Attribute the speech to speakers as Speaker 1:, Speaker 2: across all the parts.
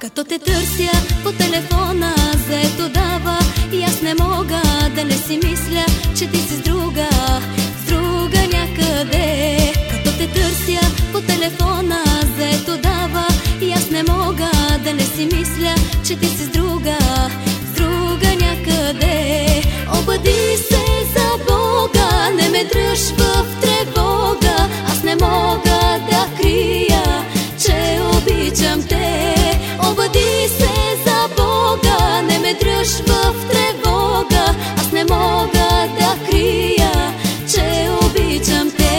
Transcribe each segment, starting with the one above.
Speaker 1: Като те търся по телефона, заето дава, и аз не мога да не си мисля, че ти си с друга някъде. Като те търся по телефона, заето дава, и аз не мога да не си мисля, че ти си с друга някъде. Обади се за Бога, не ме дръж в тревога, аз не мога да крия, че обичам те. Обади се за Бога, не ме дръж в тревога, аз не мога да крия, че обичам те.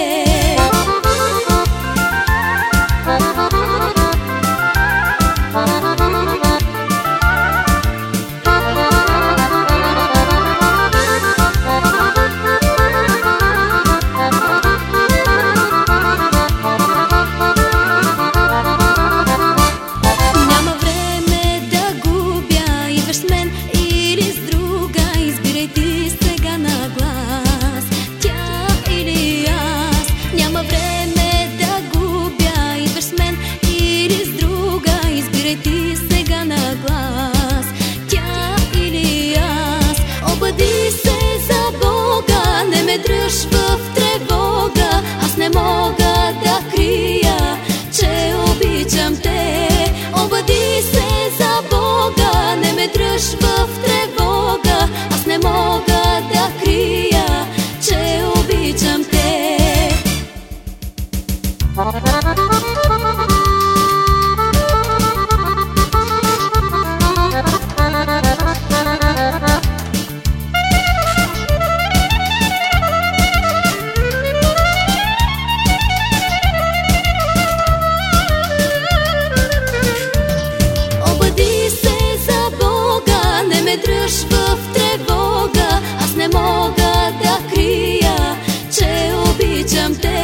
Speaker 1: В тревога, аз не мога да крия, че обичам те. Обади се за Бога, не ме дръж в тревога, аз не мога да крия, че обичам те. Дръж в тревога, аз не мога да крия, че обичам те.